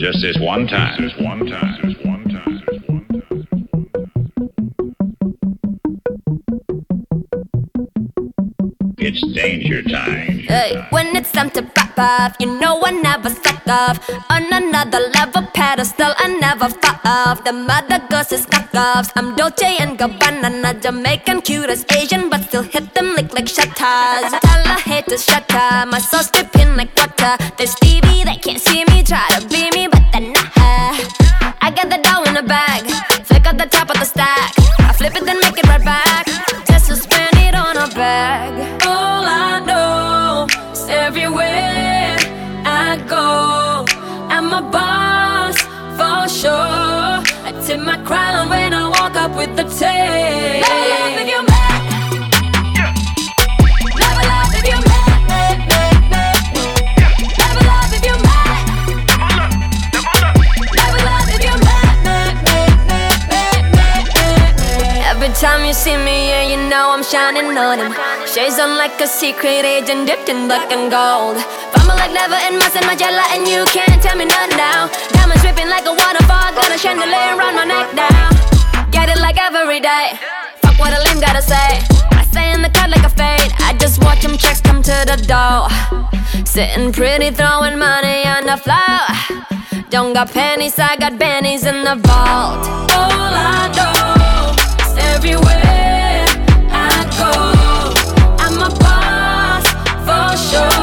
Just this one time. It's danger time. Hey, when it's time to pop off, you know I never slack off. On another level pedestal, I never fall off. The mother goes is knockoffs. I'm Dolce and Gabbana, Jamaican, cute as Asian, but still hit them like shutters. Tell a haters shut up, my soul's dripping like water. There's Stevie, they can't see me, try to be me, but they're not. I got the dough in the bag, flick out the top of the stack. I flip it then make it right back, just to spend it on a bag. All I know is everywhere I go, I'm a boss for sure. I tip my crown when I walk up with the tape. Never laugh if you're mad. Never laugh if you're mad. Never laugh if you're mad. Never laugh if you're mad. Every time you see me, yeah, you know I'm shining on him. Shades on like a secret agent dipped in black and gold. Fumble like never in my Magella, and you can't tell me nothing now. Diamonds dripping like a waterfall, got a chandelier around my neck now. Get it like every day. Fuck what a lame gotta say. I stay in the cut like a fade. I just watch them checks come to the door. Sitting pretty, throwing money on the floor. Don't got pennies, I got bennies in the vault. All I know is everywhere I go, I'm a boss for sure.